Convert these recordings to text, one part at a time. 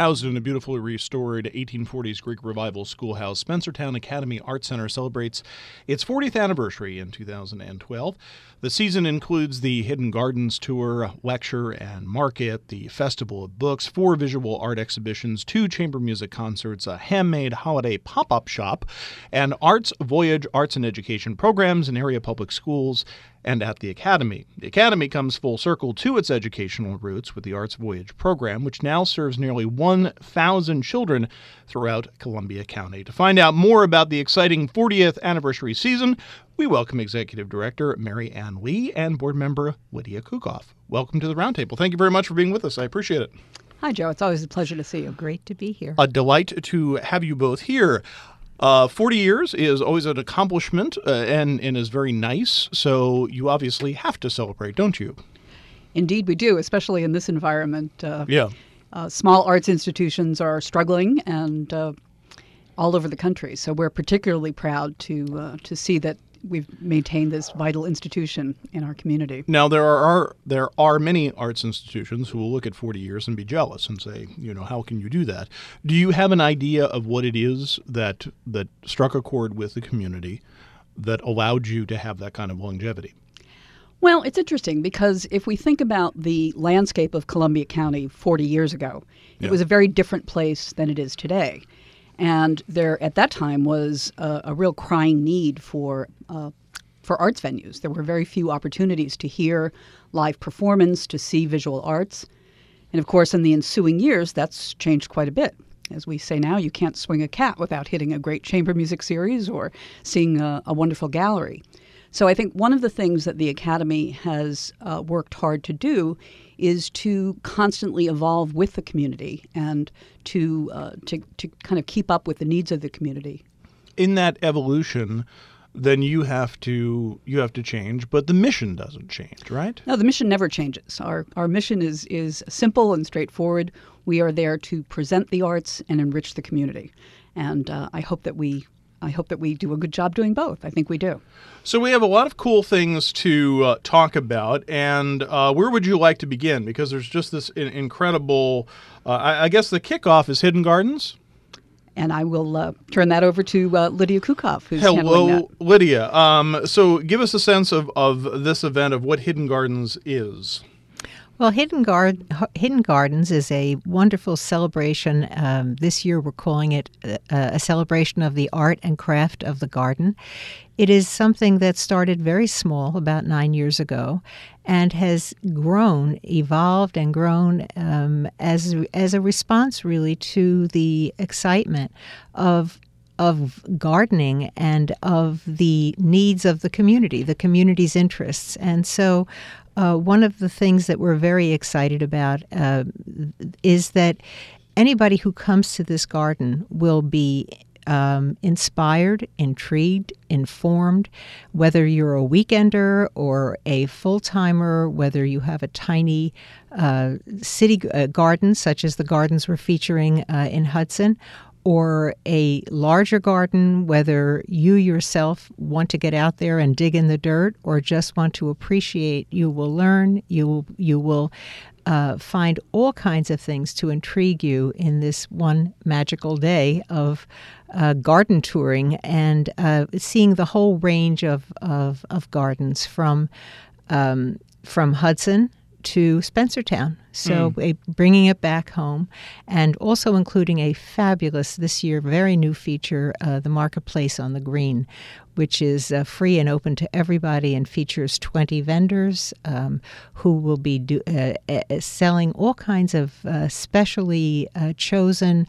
Housed in a beautifully restored 1840s Greek Revival schoolhouse, Spencertown Academy Art Center celebrates its 40th anniversary in 2012. The season includes the Hidden Gardens Tour, lecture and market, the Festival of Books, 4 visual art exhibitions, 2 chamber music concerts, a handmade holiday pop-up shop, and Arts Voyage arts and education programs in area public schools and at the Academy. The Academy comes full circle to its educational roots with the Arts Voyage program, which now serves nearly 1,000 children throughout Columbia County. To find out more about the exciting 40th anniversary season, we welcome Executive Director Mary Ann Lee and Board Member Lydia Kukoff. Welcome to the Roundtable. Thank you very much for being with us. I appreciate it. Hi, Joe. It's always a pleasure to see you. Great to be here. A delight to have you both here. 40 years is always an accomplishment and is very nice, so you obviously have to celebrate, don't you? Indeed, we do, especially in this environment. Yeah. Small arts institutions are struggling and all over the country, so we're particularly proud to see that we've maintained this vital institution in our community. Now, there are many arts institutions who will look at 40 years and be jealous and say, how can you do that? Do you have an idea of what it is that struck a chord with the community that allowed you to have that kind of longevity? Well, it's interesting because if we think about the landscape of Columbia County 40 years ago, it was a very different place than it is today. And there, at that time, was a real crying need for arts venues. There were very few opportunities to hear live performance, to see visual arts. And of course, in the ensuing years, that's changed quite a bit. As we say now, you can't swing a cat without hitting a great chamber music series or seeing a wonderful gallery. So I think one of the things that the Academy has worked hard to do is to constantly evolve with the community and to kind of keep up with the needs of the community. In that evolution, then you have to change, but the mission doesn't change, right? No, the mission never changes. Our mission is simple and straightforward. We are there to present the arts and enrich the community, and I hope that we do a good job doing both. I think we do. So we have a lot of cool things to talk about, and where would you like to begin? Because there's just this incredible, I guess the kickoff is Hidden Gardens? And I will turn that over to Lydia Kukoff, who's handling that. Hello, Lydia. So give us a sense of this event, of what Hidden Gardens is. Well, Hidden Gardens is a wonderful celebration. This year we're calling it a celebration of the art and craft of the garden. It is something that started very small, about 9 years ago, and has evolved and grown as a response really to the excitement of gardening and of the needs of the community's interests. And so one of the things that we're very excited about is that anybody who comes to this garden will be inspired, intrigued, informed, whether you're a weekender or a full-timer, whether you have a tiny city garden, such as the gardens we're featuring in Hudson, or a larger garden, whether you yourself want to get out there and dig in the dirt or just want to appreciate, you will learn, you will find all kinds of things to intrigue you in this one magical day of garden touring and seeing the whole range of gardens from Hudson to Spencertown. So bringing it back home, and also including a fabulous, this year, very new feature, the Marketplace on the Green, which is free and open to everybody and features 20 vendors who will be selling all kinds of specially chosen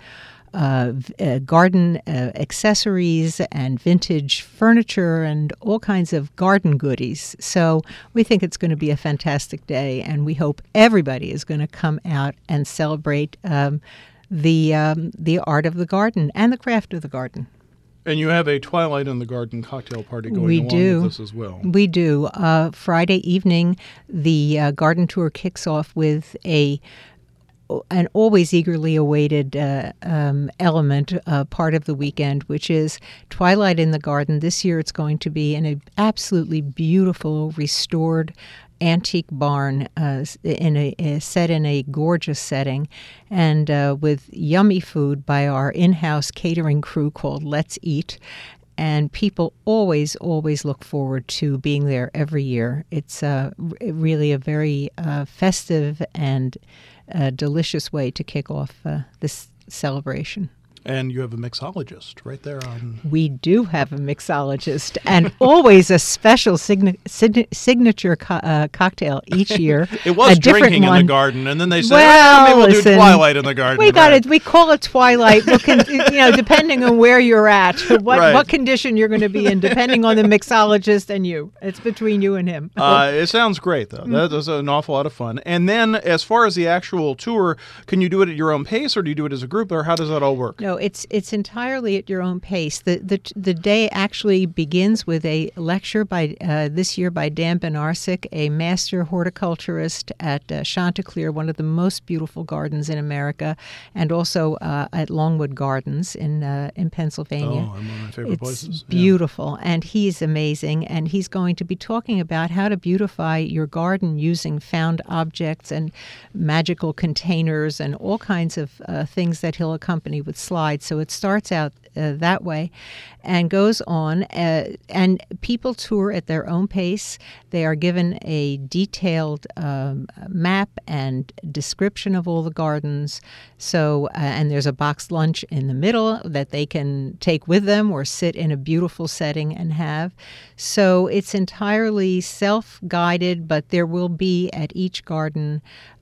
garden accessories and vintage furniture and all kinds of garden goodies. So we think it's going to be a fantastic day, and we hope everybody is going to come out and celebrate the art of the garden and the craft of the garden. And you have a Twilight in the Garden cocktail party going along with this as well. We do. Friday evening, the garden tour kicks off with an always eagerly awaited element, part of the weekend, which is Twilight in the Garden. This year it's going to be in an absolutely beautiful, restored antique barn set in a gorgeous setting, and with yummy food by our in-house catering crew called Let's Eat. And people always look forward to being there every year. It's really a very festive and delicious way to kick off this celebration. And you have a mixologist right there on... We do have a mixologist, and always a special signature cocktail each year. It was drinking in the garden, and then they said, maybe we'll do Twilight in the garden. We call it Twilight. Depending on where you're at, what condition you're going to be in, depending on the mixologist and you. It's between you and him. It sounds great, though. That's an awful lot of fun. And then, as far as the actual tour, can you do it at your own pace, or do you do it as a group, or how does that all work? No, it's entirely at your own pace. The day actually begins with a lecture by this year by Dan Benarsic, a master horticulturist at Chanticleer, one of the most beautiful gardens in America, and also at Longwood Gardens in Pennsylvania. Oh, one of my favorite places. It's beautiful, and he's amazing, and he's going to be talking about how to beautify your garden using found objects and magical containers and all kinds of things that he'll accompany with slides. So it starts out that way and goes on, and people tour at their own pace. They are given a detailed map and description of all the gardens. So, and there's a boxed lunch in the middle that they can take with them or sit in a beautiful setting and have. So it's entirely self-guided, but there will be at each garden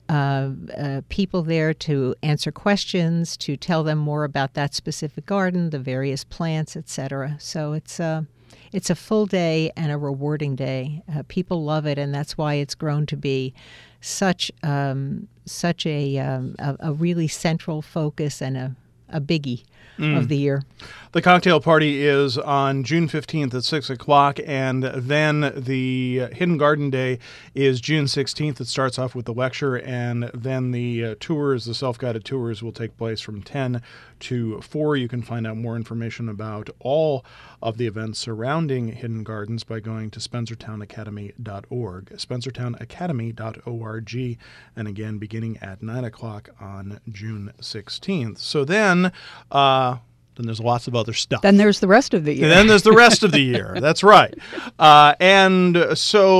people there to answer questions, to tell them more about that specific garden, the various plants, etc. So it's a full day and a rewarding day. People love it, and that's why it's grown to be such a really central focus and a biggie of the year. The cocktail party is on June 15th at 6 o'clock, and then the Hidden Garden Day is June 16th. It starts off with the lecture, and then the tours, the self-guided tours, will take place from 10 to 4. You can find out more information about all of the events surrounding Hidden Gardens by going to spencertownacademy.org, spencertownacademy.org, and again, beginning at 9 o'clock on June 16th. So then there's lots of other stuff. Then there's the rest of the year. And then there's the rest of the year. That's right. And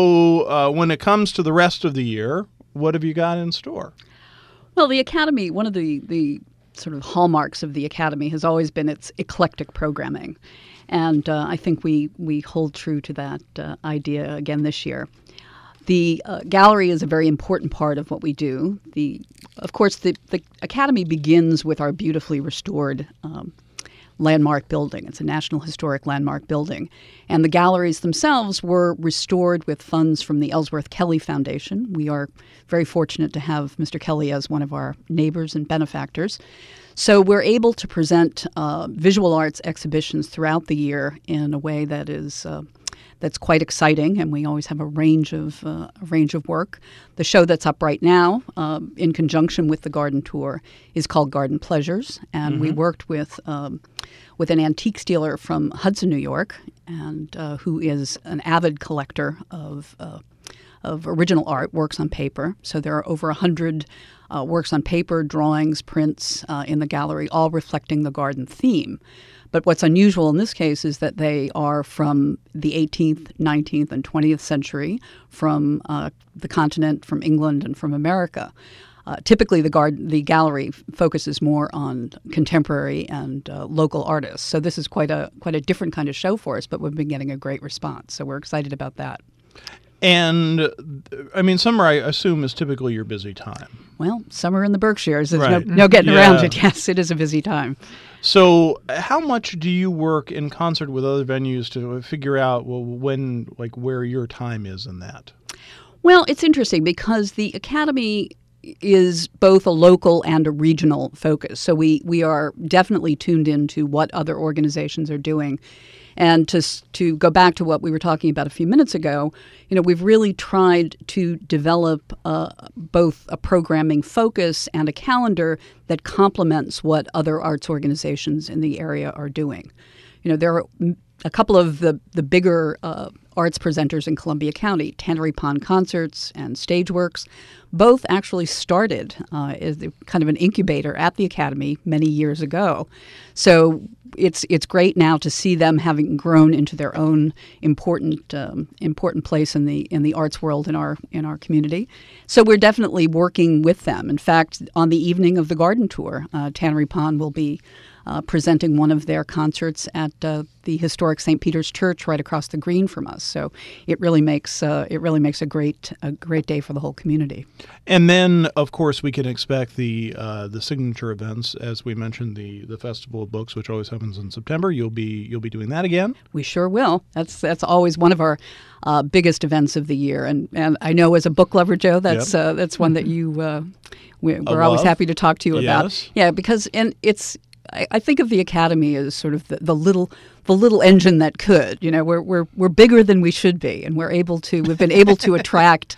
so when it comes to the rest of the year, what have you got in store? Well, the Academy, one of the sort of hallmarks of the Academy has always been its eclectic programming. And I think we hold true to that idea again this year. The gallery is a very important part of what we do. Of course, the Academy begins with our beautifully restored landmark building. It's a National Historic Landmark building. And the galleries themselves were restored with funds from the Ellsworth Kelly Foundation. We are very fortunate to have Mr. Kelly as one of our neighbors and benefactors. So we're able to present visual arts exhibitions throughout the year in a way that is that's quite exciting, and we always have a range of work. The show that's up right now, in conjunction with the garden tour, is called Garden Pleasures, and we worked with an antique dealer from Hudson, New York, and who is an avid collector of original art, works on paper. So there are over 100 works on paper, drawings, prints in the gallery, all reflecting the garden theme. But what's unusual in this case is that they are from the 18th, 19th, and 20th century, from the continent, from England, and from America. Typically, the gallery focuses more on contemporary and local artists. So this is quite a different kind of show for us, but we've been getting a great response. So we're excited about that. And, I mean, summer, I assume, is typically your busy time. Well, summer in the Berkshires, there's right. no getting around it. Yes, it is a busy time. So how much do you work in concert with other venues to figure out, well, when, like, where your time is in that? Well, it's interesting because the Academy is both a local and a regional focus. So we are definitely tuned into what other organizations are doing. And to go back to what we were talking about a few minutes ago, we've really tried to develop both a programming focus and a calendar that complements what other arts organizations in the area are doing. There are a couple of the bigger arts presenters in Columbia County, Tannery Pond Concerts and Stageworks. Both actually started as kind of an incubator at the Academy many years ago. So it's great now to see them having grown into their own important place in the arts world in our community. So we're definitely working with them. In fact, on the evening of the garden tour, Tannery Pond will be presenting one of their concerts at the historic St. Peter's Church right across the green from us. So it really makes a great day for the whole community. And then, of course, we can expect the signature events, as we mentioned, the Festival of Books, which always happens in September. You'll be doing that again. We sure will. That's always one of our biggest events of the year, and I know as a book lover, Joe, that's one that we're always happy to talk to you about. Yes. Yeah, because I think of the Academy as sort of the little engine that could. You know, we're bigger than we should be, and we've been able to attract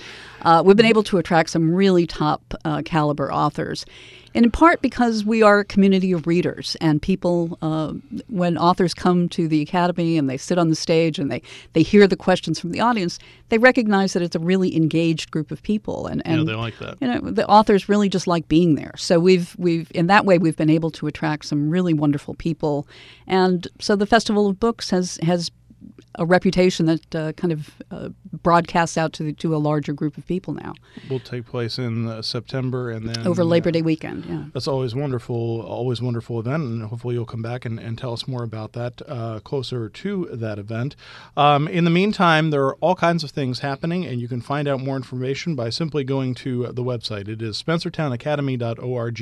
some really top caliber authors. And in part because we are a community of readers, and people, when authors come to the Academy and they sit on the stage and they hear the questions from the audience, they recognize that it's a really engaged group of people, and they like that. You know, the authors really just like being there. So we've in that way we've been able to attract some really wonderful people, and so the Festival of Books has a reputation that kind of broadcasts out to a larger group of people now. Will take place in September, and then over Labor Day weekend. Yeah, that's always wonderful event, and hopefully you'll come back and tell us more about that closer to that event. In the meantime, there are all kinds of things happening, and you can find out more information by simply going to the website. It is spencertownacademy.org,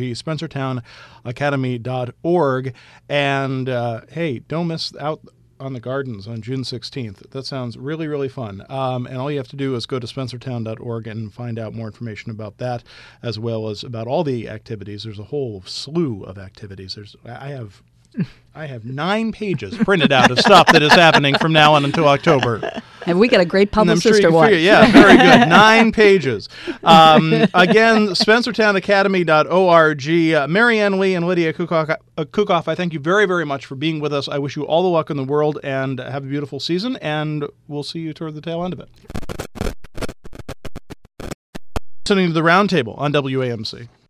spencertownacademy.org, and hey, don't miss out on the gardens on June 16th. That sounds really, really fun. And all you have to do is go to spencertown.org and find out more information about that, as well as about all the activities. There's a whole slew of activities. I have 9 pages printed out of stuff that is happening from now on until October. Have we got a great publicist or what? Yeah, very good. 9 pages. Again, spencertownacademy.org. Marianne Lee and Lydia Kukoff, I thank you very, very much for being with us. I wish you all the luck in the world, and have a beautiful season, and we'll see you toward the tail end of it. Listening to the Roundtable on WAMC.